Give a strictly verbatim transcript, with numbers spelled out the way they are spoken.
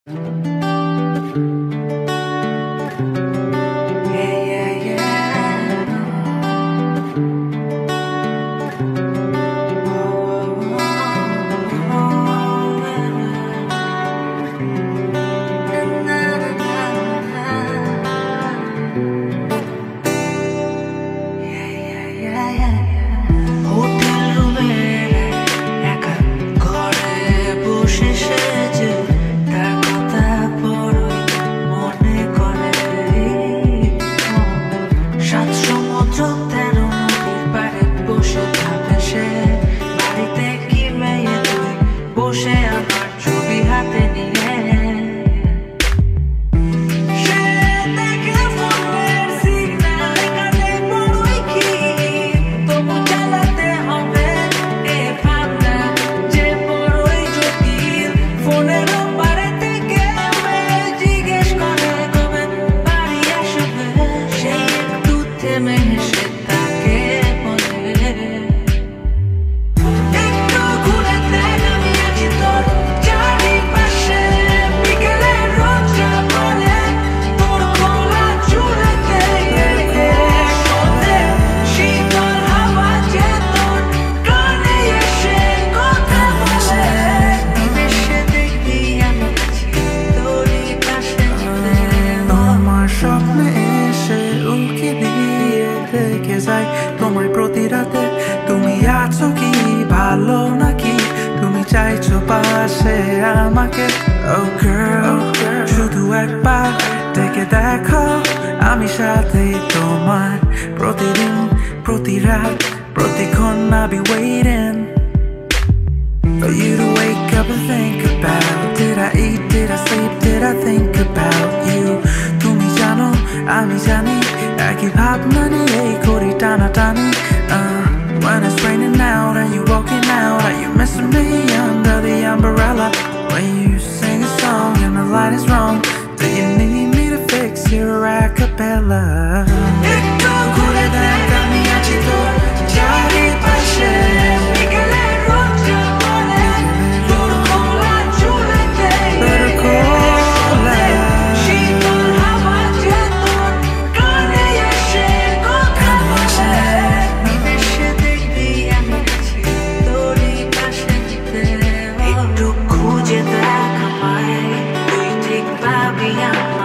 তোমায় প্রতি রাতে তুমি আছো কি ভালো নাকি তুমি চাইছো পাশে আমাকে Oh girl শুধু একবার দেখে দেখো আমি সাথে তোমার প্রতিদিন প্রতি রাত প্রতিক্ষণ I'll be waiting for you to wake up and think about Did I eat, did I sleep, did I think about you তুমি জানো আমি জানি একই ভাবনা নিয়েই করি টানাটানি uh, When it's raining out and you walking out Are you missing me under the umbrella When you sing a song and the light is wrong Do you need me to fix your acapella একটু ঘুরে দেখ আমি আছি তোর চারিপাশে খুঁজে দেখ আমায় তুই ঠিক পাবি